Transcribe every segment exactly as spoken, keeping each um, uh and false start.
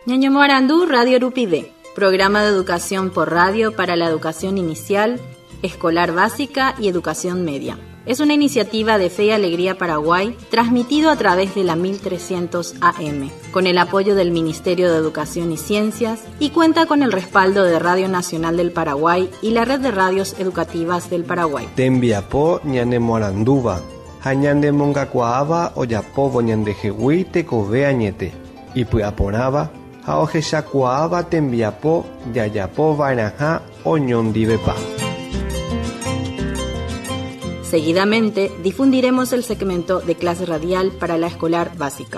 Ñaño Morandú, Radio Rupide, programa de educación por radio para la educación inicial, escolar básica y educación media. Es una iniciativa de Fe y Alegría Paraguay, transmitido a través de la mil trescientos A M, con el apoyo del Ministerio de Educación y Ciencias, y cuenta con el respaldo de Radio Nacional del Paraguay y la Red de Radios Educativas del Paraguay. Tembiapo ñane moranduva, hañande mongacuaaba oyapovo ñande jehui tekove añete, y puaporaba, haojeshacuaaba tembiapo yayapo vainaja oñondivepa. Seguidamente, difundiremos el segmento de clase radial para la escolar básica.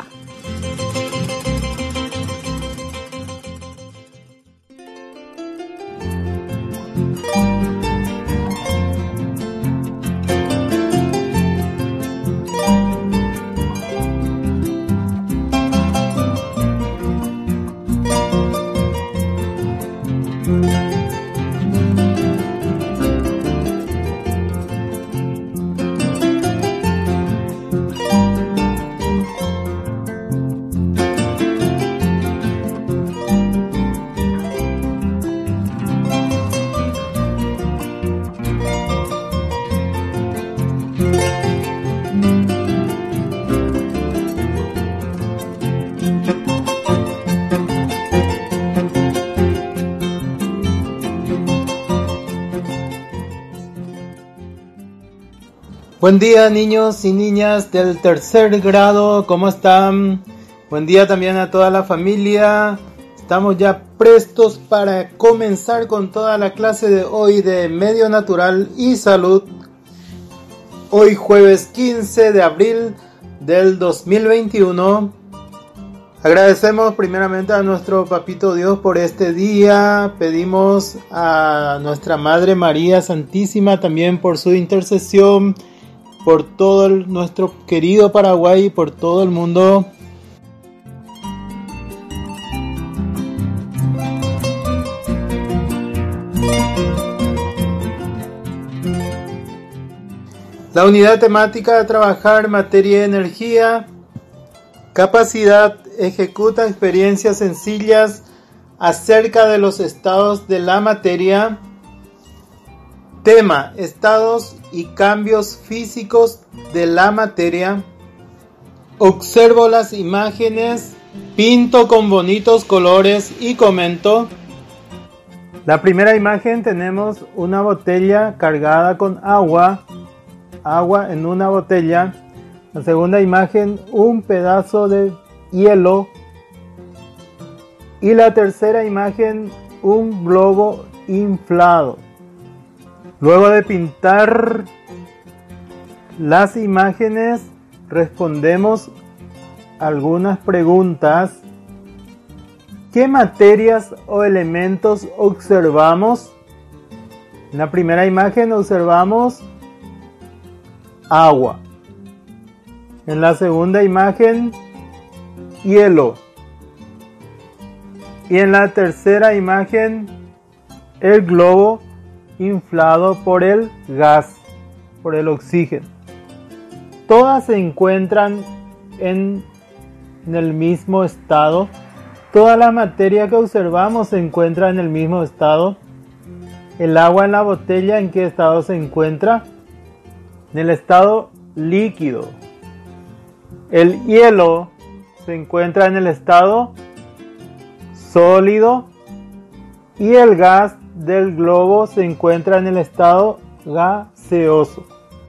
Buen día, niños y niñas del tercer grado, ¿cómo están? Buen día también a toda la familia. Estamos ya prestos para comenzar con toda la clase de hoy de Medio Natural y Salud. Hoy jueves quince de abril del dos mil veintiuno. Agradecemos primeramente a nuestro Papito Dios por este día. Pedimos a nuestra Madre María Santísima también por su intercesión, por todo el, nuestro querido Paraguay y por todo el mundo. La unidad temática de trabajar materia y energía, capacidad, ejecuta experiencias sencillas acerca de los estados de la materia. Tema, estados y cambios físicos de la materia. Observo las imágenes, pinto con bonitos colores y comento. La primera imagen tenemos una botella cargada con agua, agua en una botella. La segunda imagen, un pedazo de hielo. Y la tercera imagen, un globo inflado. Luego de pintar las imágenes, respondemos algunas preguntas. ¿Qué materias o elementos observamos? En la primera imagen observamos agua. En la segunda imagen, hielo. Y en la tercera imagen, el globo inflado por el gas, por el oxígeno. Todas se encuentran en, en el mismo estado. Toda la materia que observamos se encuentra en el mismo estado. El agua en la botella, ¿en qué estado se encuentra? En el estado líquido. El hielo se encuentra en el estado sólido y el gas del globo se encuentra en el estado gaseoso.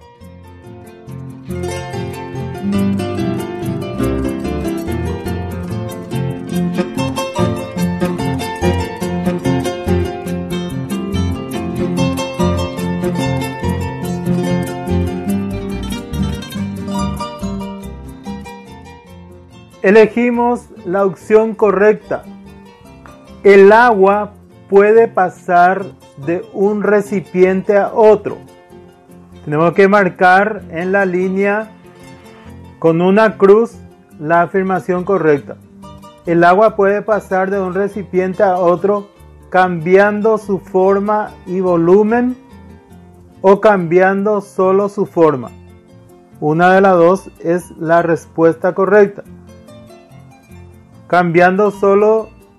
Elegimos la opción correcta. El agua puede pasar de un recipiente a otro. Tenemos que marcar en la línea con una cruz la afirmación correcta. El agua puede pasar de un recipiente a otro cambiando su forma y volumen o cambiando solo su forma. Una de las dos es la respuesta correcta. Cambiando solo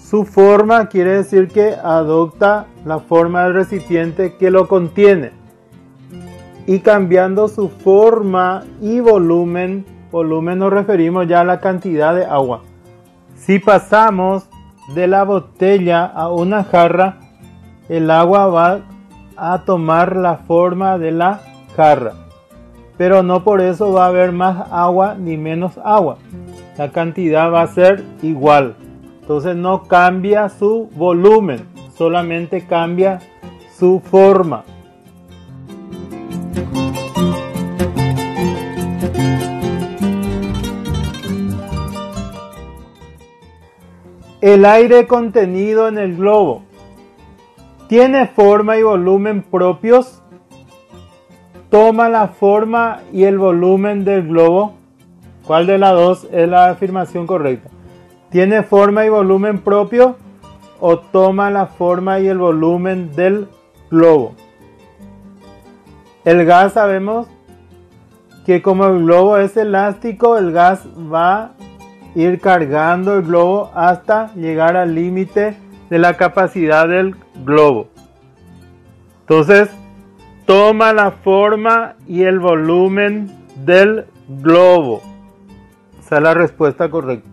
su forma quiere decir que adopta la forma del recipiente que lo contiene. Y cambiando su forma y volumen, volumen nos referimos ya a la cantidad de agua. Si pasamos de la botella a una jarra, el agua va a tomar la forma de la jarra. Pero no por eso va a haber más agua ni menos agua. La cantidad va a ser igual. Entonces no cambia su volumen, solamente cambia su forma. El aire contenido en el globo tiene forma y volumen propios. Toma la forma y el volumen del globo. ¿Cuál de las dos es la afirmación correcta? ¿Tiene forma y volumen propio o toma la forma y el volumen del globo? El gas, sabemos que como el globo es elástico, el gas va a ir cargando el globo hasta llegar al límite de la capacidad del globo. Entonces, toma la forma y el volumen del globo. Esa es la respuesta correcta.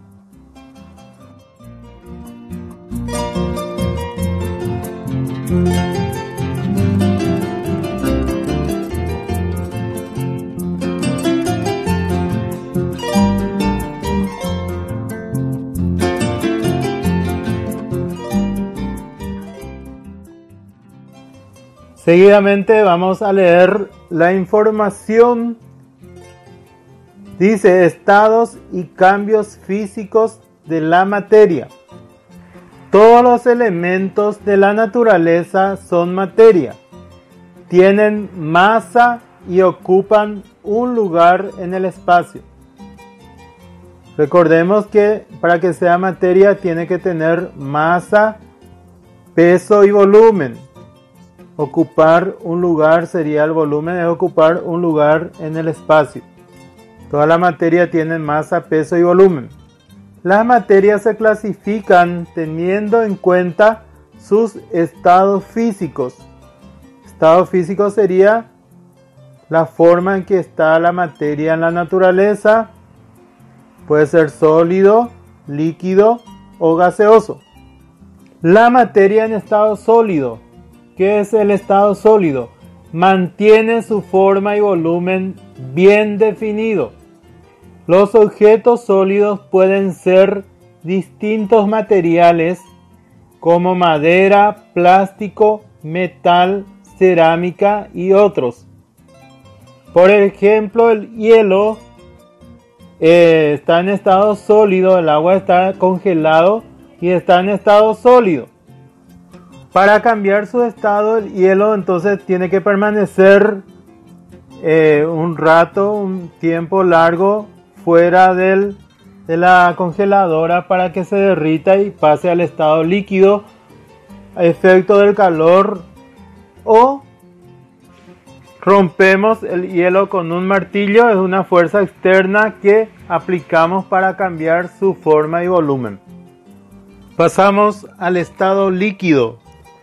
Seguidamente vamos a leer la información. Dice: estados y cambios físicos de la materia. Todos los elementos de la naturaleza son materia. Tienen masa y ocupan un lugar en el espacio. Recordemos que para que sea materia tiene que tener masa, peso y volumen. Ocupar un lugar sería el volumen, es ocupar un lugar en el espacio. Toda la materia tiene masa, peso y volumen. Las materias se clasifican teniendo en cuenta sus estados físicos. Estado físico sería la forma en que está la materia en la naturaleza. Puede ser sólido, líquido o gaseoso. La materia en estado sólido. ¿Qué es el estado sólido? Mantiene su forma y volumen bien definido. Los objetos sólidos pueden ser distintos materiales como madera, plástico, metal, cerámica y otros. Por ejemplo, el hielo eh, está en estado sólido, el agua está congelado y está en estado sólido. Para cambiar su estado, el hielo entonces tiene que permanecer eh, un rato, un tiempo largo fuera del, de la congeladora para que se derrita y pase al estado líquido a efecto del calor, o rompemos el hielo con un martillo. Es una fuerza externa que aplicamos para cambiar su forma y volumen. Pasamos al estado líquido.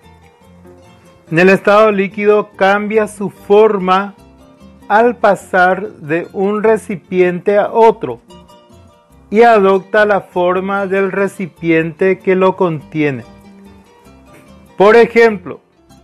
En el estado líquido cambia su forma al pasar de un recipiente a otro y adopta la forma del recipiente que lo contiene. Por ejemplo,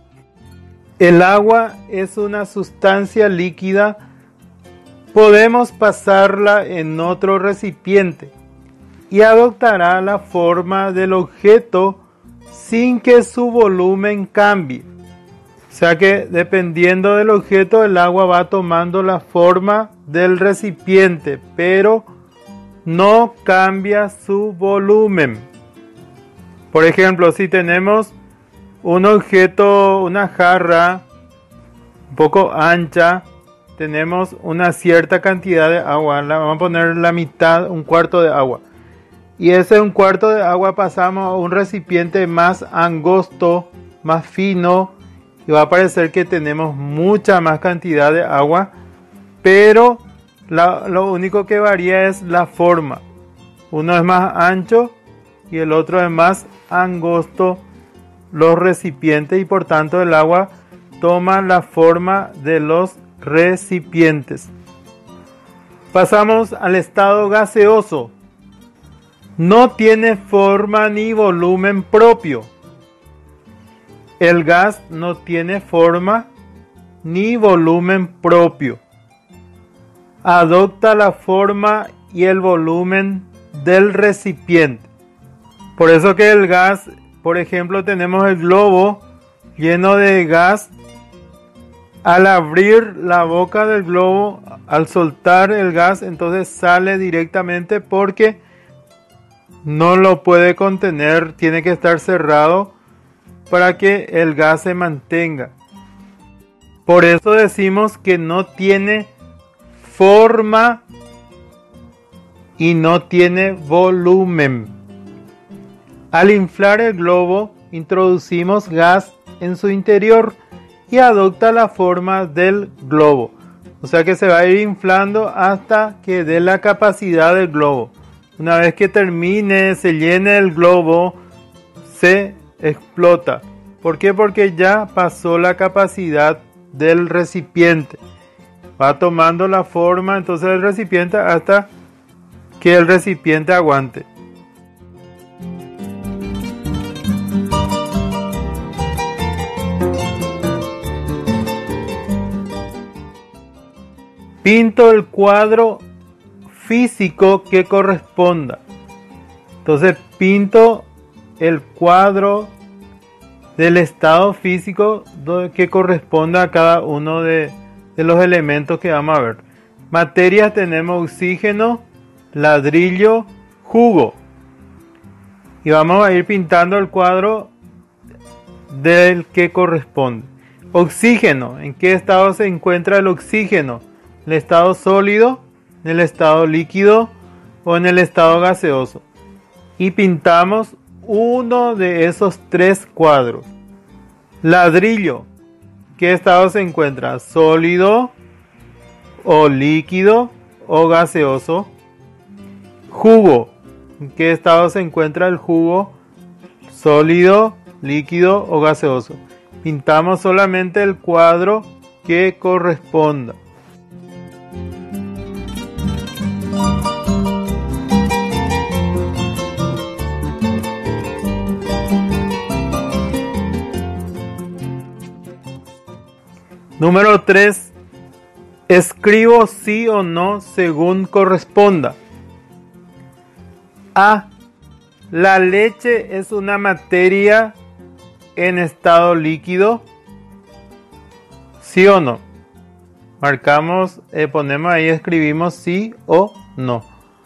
el agua es una sustancia líquida. Podemos pasarla en otro recipiente y adoptará la forma del objeto sin que su volumen cambie. O sea que dependiendo del objeto, el agua va tomando la forma del recipiente, pero no cambia su volumen. Por ejemplo, si tenemos un objeto, una jarra un poco ancha, tenemos una cierta cantidad de agua, la vamos a poner la mitad, un cuarto de agua. Y ese un cuarto de agua pasamos a un recipiente más angosto, más fino, y va a parecer que tenemos mucha más cantidad de agua, pero la, lo único que varía es la forma. Uno es más ancho y el otro es más angosto los recipientes y por tanto el agua toma la forma de los recipientes. Pasamos al estado gaseoso. No tiene forma ni volumen propio. El gas no tiene forma ni volumen propio. Adopta la forma y el volumen del recipiente. Por eso que el gas, por ejemplo, tenemos el globo lleno de gas. Al abrir la boca del globo, al soltar el gas, entonces sale directamente porque no lo puede contener, tiene que estar cerrado para que el gas se mantenga. Por eso decimos que no tiene forma y no tiene volumen. Al inflar el globo, introducimos gas en su interior y adopta la forma del globo. O sea que se va a ir inflando hasta que dé la capacidad del globo. Una vez que termine, se llene el globo, se explota. ¿Por qué? Porque ya pasó la capacidad del recipiente. Va tomando la forma entonces del recipiente hasta que el recipiente aguante. Pinto el cuadro físico que corresponda. Entonces pinto el cuadro del estado físico que corresponda a cada uno de, de los elementos que vamos a ver. Materias tenemos oxígeno, ladrillo, jugo. Y vamos a ir pintando el cuadro del que corresponde. Oxígeno. ¿En qué estado se encuentra el oxígeno? ¿En el estado sólido, en el estado líquido o en el estado gaseoso? Y pintamos uno de esos tres cuadros. Ladrillo. ¿Qué estado se encuentra? ¿Sólido o líquido o gaseoso? Jugo. ¿En qué estado se encuentra el jugo? ¿Sólido, líquido o gaseoso? Pintamos solamente el cuadro que corresponda. Número tres. Escribo sí o no según corresponda. A. La leche es una materia en estado líquido. ¿Sí o no? Marcamos, eh, ponemos ahí, escribimos sí o no.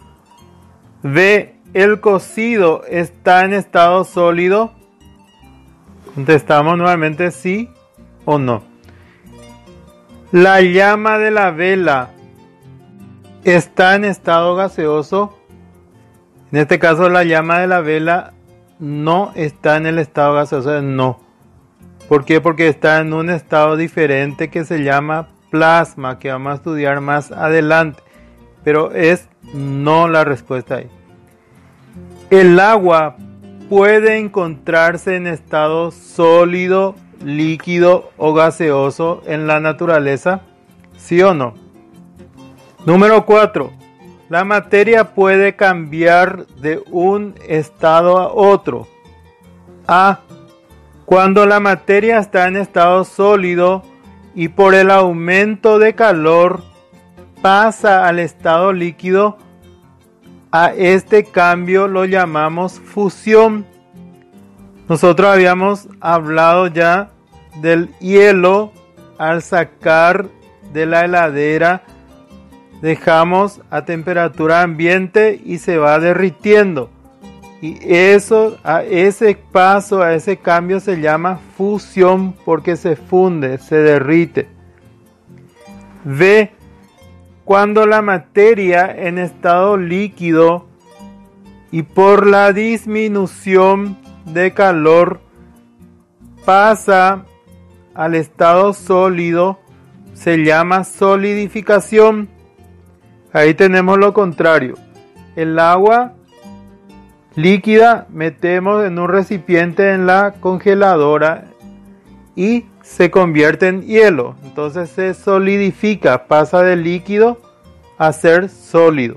B. El cocido está en estado sólido. Contestamos nuevamente sí o no. La llama de la vela está en estado gaseoso. En este caso la llama de la vela no está en el estado gaseoso, no. ¿Por qué? Porque está en un estado diferente que se llama plasma, que vamos a estudiar más adelante. Pero es no la respuesta ahí. El agua puede encontrarse en estado sólido, líquido o gaseoso en la naturaleza, ¿sí o no? Número cuatro. La materia puede cambiar de un estado a otro. A. Cuando la materia está en estado sólido y por el aumento de calor pasa al estado líquido, a este cambio lo llamamos fusión. Nosotros habíamos hablado ya del hielo. Al sacar de la heladera dejamos a temperatura ambiente y se va derritiendo. Y eso, a ese paso, a ese cambio se llama fusión porque se funde, se derrite. B. Cuando la materia en estado líquido y por la disminución de calor pasa al estado sólido, se llama solidificación. Ahí tenemos lo contrario. El agua líquida, metemos en un recipiente en la congeladora y se convierte en hielo. Entonces se solidifica, pasa de líquido a ser sólido.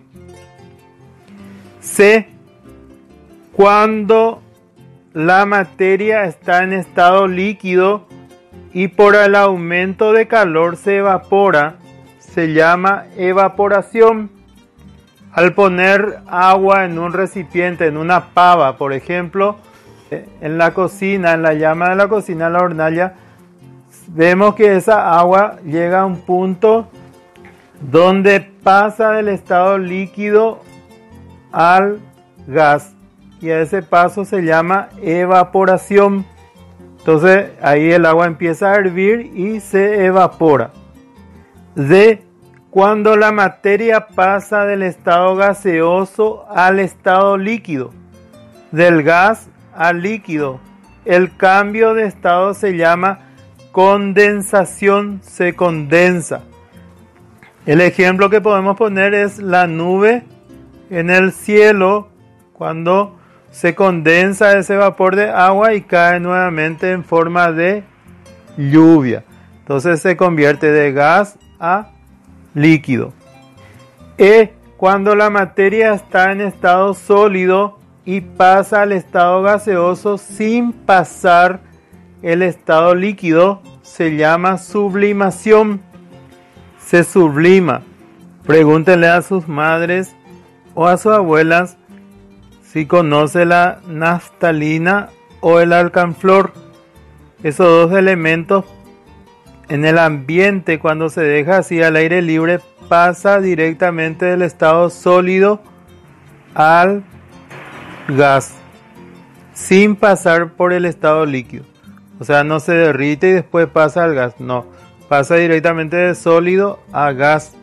C. Cuando la materia está en estado líquido y por el aumento de calor se evapora, se llama evaporación. Al poner agua en un recipiente, en una pava, por ejemplo, en la cocina, en la llama de la cocina, en la hornalla, vemos que esa agua llega a un punto donde pasa del estado líquido al gas. Y a ese paso se llama evaporación. Entonces ahí el agua empieza a hervir y se evapora. D. Cuando la materia pasa del estado gaseoso al estado líquido, del gas al líquido, el cambio de estado se llama condensación, se condensa. El ejemplo que podemos poner es la nube en el cielo, cuando se condensa ese vapor de agua y cae nuevamente en forma de lluvia. Entonces se convierte de gas a líquido. E. Cuando la materia está en estado sólido y pasa al estado gaseoso sin pasar el estado líquido, se llama sublimación. Se sublima. Pregúntenle a sus madres o a sus abuelas si conoce la naftalina o el alcanflor. Esos dos elementos en el ambiente, cuando se deja así al aire libre, pasa directamente del estado sólido al gas, sin pasar por el estado líquido. O sea, no se derrite y después pasa al gas, no, pasa directamente de sólido a gas.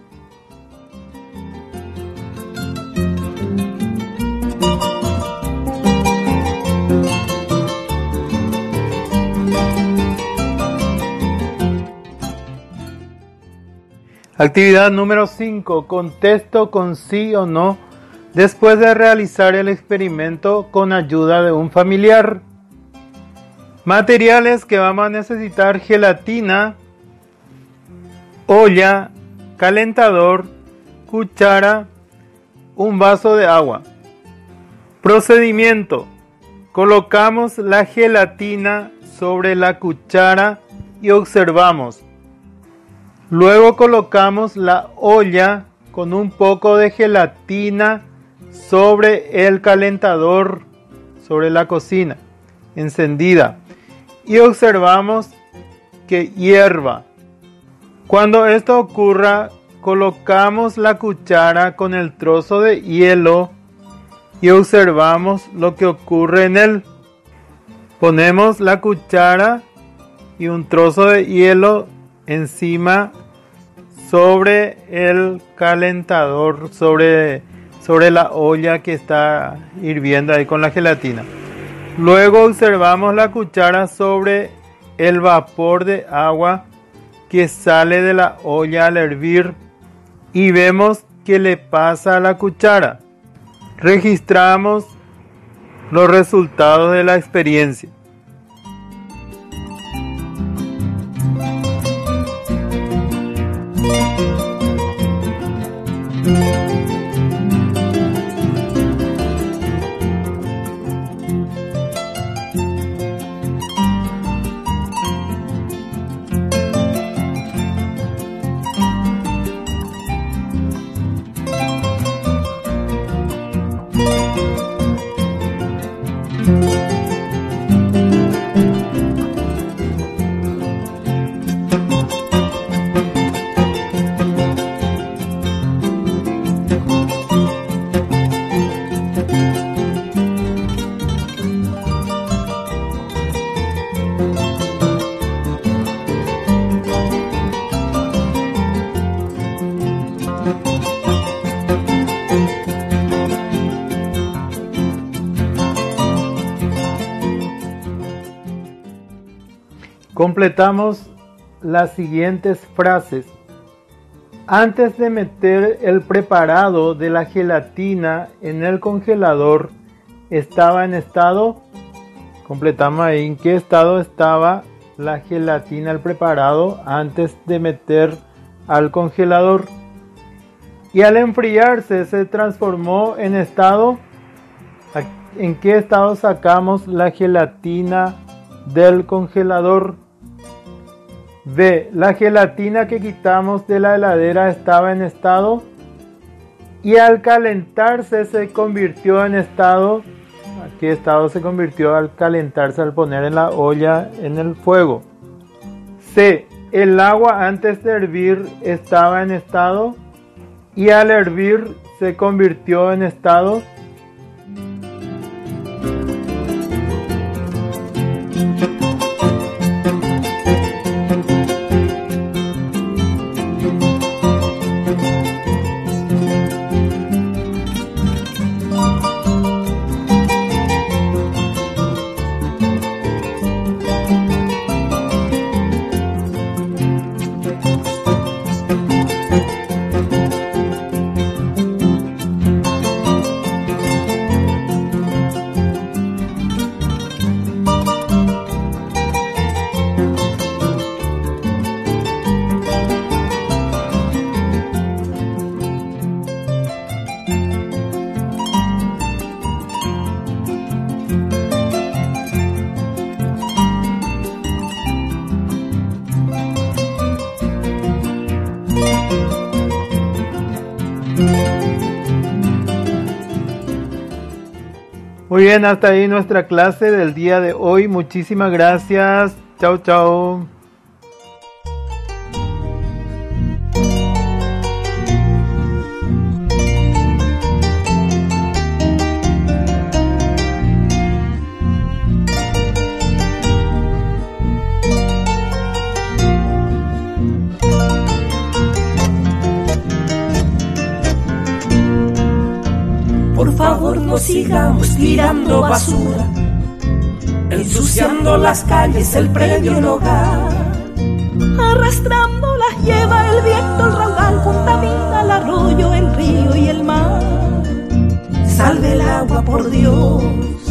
Actividad número cinco. Contesto con sí o no después de realizar el experimento con ayuda de un familiar. Materiales que vamos a necesitar: gelatina, olla, calentador, cuchara, un vaso de agua. Procedimiento: colocamos la gelatina sobre la cuchara y observamos. Luego colocamos la olla con un poco de gelatina sobre el calentador, sobre la cocina encendida, y observamos que hierva. Cuando esto ocurra, colocamos la cuchara con el trozo de hielo y observamos lo que ocurre en él. Ponemos la cuchara y un trozo de hielo encima sobre el calentador, sobre, sobre la olla que está hirviendo ahí con la gelatina. Luego observamos la cuchara sobre el vapor de agua que sale de la olla al hervir y vemos qué le pasa a la cuchara. Registramos los resultados de la experiencia. Completamos las siguientes frases. Antes de meter el preparado de la gelatina en el congelador, estaba en estado, completamos ahí, en qué estado estaba la gelatina, el preparado, antes de meter al congelador. Y al enfriarse se transformó en estado, ¿en qué estado sacamos la gelatina del congelador? B. La gelatina que quitamos de la heladera estaba en estado y al calentarse se convirtió en estado. ¿A qué estado se convirtió al calentarse, al poner en la olla en el fuego? C. El agua antes de hervir estaba en estado y al hervir se convirtió en estado. Muy bien, hasta ahí nuestra clase del día de hoy. Muchísimas gracias. Chao, chao. Por favor, no sigamos tirando basura, ensuciando las calles, el predio, el hogar. Arrastrando las lleva el viento, el raudal contamina el arroyo, el río y el mar. Salve el agua, por Dios.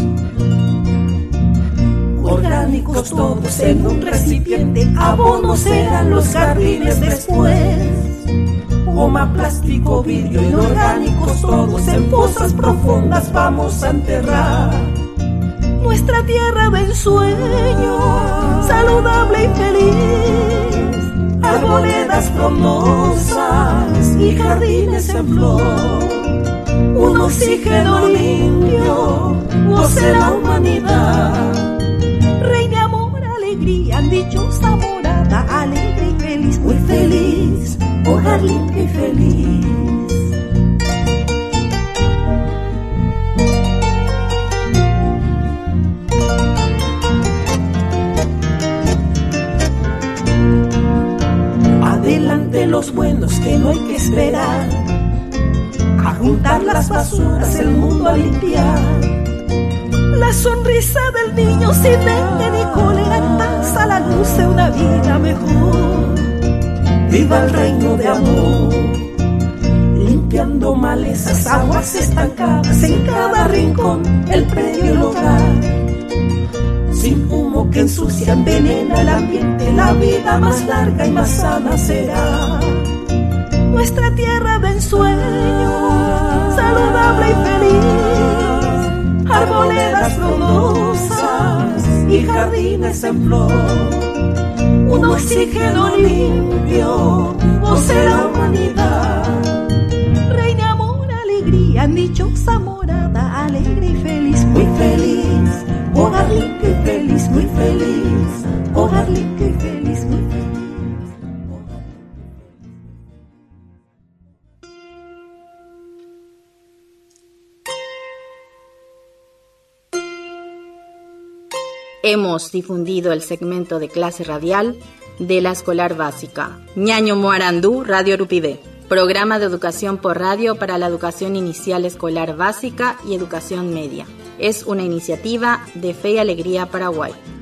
Orgánicos todos en un recipiente, abonos serán los jardines después. Goma, plástico, vidrio, inorgánicos todos en fosas profundas vamos a enterrar. Nuestra tierra de ensueño, saludable y feliz, arboledas frondosas y jardines en flor. Un oxígeno limpio goce la humanidad. Reine amor, alegría, dichosa morada, alegre y feliz, muy feliz, hogar limpio y feliz. Adelante los buenos que no hay que esperar, a juntar las basuras, el mundo a limpiar. La sonrisa del niño sin dengue ni cólera, en paz a la luz de una vida mejor. Viva el reino de amor, limpiando malezas, aguas estancadas en cada rincón, el predio, el hogar. Sin humo que ensucia, envenena el ambiente, la vida más larga y más sana será. Nuestra tierra de ensueño, saludable y feliz, arboledas frondosas y jardines en flor. Un oxígeno limpio goce la humanidad. Reine amor, alegría, dichosa morada, alegre y feliz, muy feliz, hogar limpio y feliz, muy feliz, hogar limpio y feliz, muy feliz. Hemos difundido el segmento de clase radial de la escolar básica Ñaño Moarandú, Radio Urupide, programa de educación por radio para la educación inicial escolar básica y educación media. Es una iniciativa de Fe y Alegría Paraguay.